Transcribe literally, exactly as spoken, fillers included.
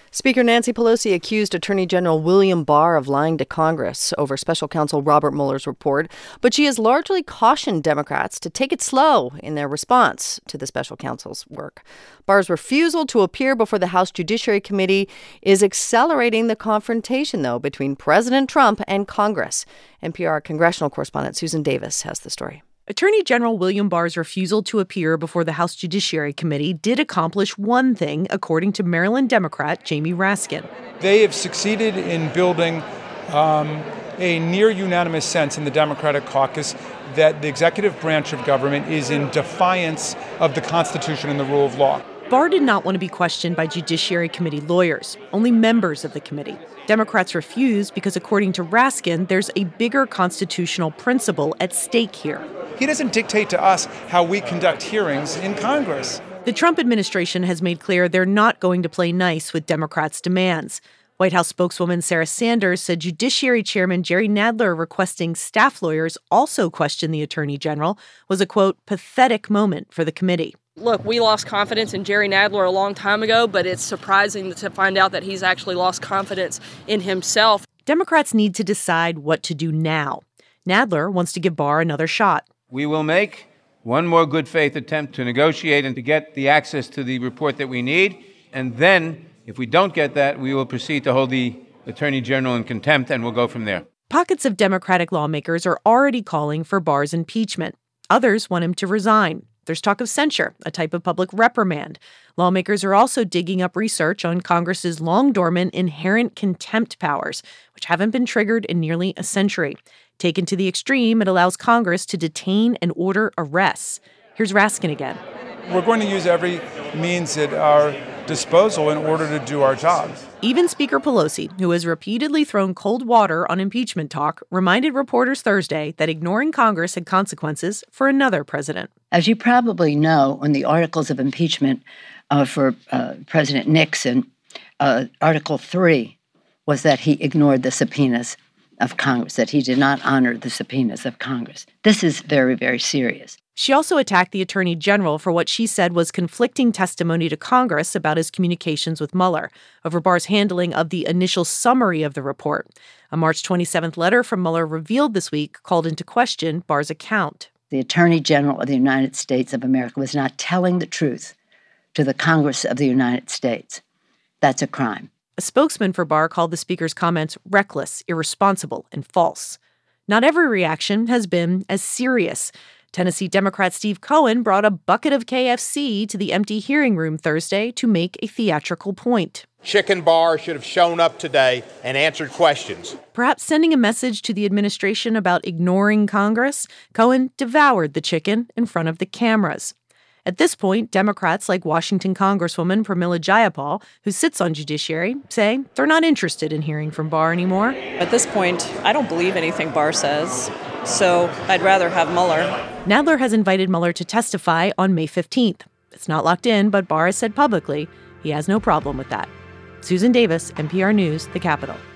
Speaker Nancy Pelosi accused Attorney General William Barr of lying to Congress over special counsel Robert Mueller's report, but she has largely cautioned Democrats to take it slow in their response to the special counsel's work. Barr's refusal to appear before the House Judiciary Committee is accelerating the confrontation, though, between President Trump and Congress. N P R congressional correspondent Susan Davis has the story. Attorney General William Barr's refusal to appear before the House Judiciary Committee did accomplish one thing, according to Maryland Democrat Jamie Raskin. They have succeeded in building um, a near-unanimous sense in the Democratic caucus that the executive branch of government is in defiance of the Constitution and the rule of law. Barr did not want to be questioned by Judiciary Committee lawyers, only members of the committee. Democrats refused because, according to Raskin, there's a bigger constitutional principle at stake here. He doesn't dictate to us how we conduct hearings in Congress. The Trump administration has made clear they're not going to play nice with Democrats' demands. White House spokeswoman Sarah Sanders said Judiciary Chairman Jerry Nadler requesting staff lawyers also question the Attorney General was a, quote, pathetic moment for the committee. Look, we lost confidence in Jerry Nadler a long time ago, but it's surprising to find out that he's actually lost confidence in himself. Democrats need to decide what to do now. Nadler wants to give Barr another shot. We will make one more good faith attempt to negotiate and to get the access to the report that we need. And then, if we don't get that, we will proceed to hold the Attorney General in contempt, and we'll go from there. Pockets of Democratic lawmakers are already calling for Barr's impeachment. Others want him to resign. There's talk of censure, a type of public reprimand. Lawmakers are also digging up research on Congress's long-dormant inherent contempt powers, which haven't been triggered in nearly a century. Taken to the extreme, it allows Congress to detain and order arrests. Here's Raskin again. We're going to use every means at our disposal in order to do our jobs. Even Speaker Pelosi, who has repeatedly thrown cold water on impeachment talk, reminded reporters Thursday that ignoring Congress had consequences for another president. As you probably know, in the articles of impeachment uh, for uh, President Nixon, uh, Article three was that he ignored the subpoenas of Congress, that he did not honor the subpoenas of Congress. This is very, very serious. She also attacked the Attorney General for what she said was conflicting testimony to Congress about his communications with Mueller over Barr's handling of the initial summary of the report. A March twenty-seventh letter from Mueller revealed this week called into question Barr's account. The Attorney General of the United States of America was not telling the truth to the Congress of the United States. That's a crime. A spokesman for Barr called the Speaker's comments reckless, irresponsible, and false. Not every reaction has been as serious. Tennessee Democrat Steve Cohen brought a bucket of K F C to the empty hearing room Thursday to make a theatrical point. Chicken Barr should have shown up today and answered questions. Perhaps sending a message to the administration about ignoring Congress, Cohen devoured the chicken in front of the cameras. At this point, Democrats like Washington Congresswoman Pramila Jayapal, who sits on Judiciary, say they're not interested in hearing from Barr anymore. At this point, I don't believe anything Barr says, so I'd rather have Mueller. Nadler has invited Mueller to testify on May fifteenth. It's not locked in, but Barr has said publicly he has no problem with that. Susan Davis, N P R News, The Capitol.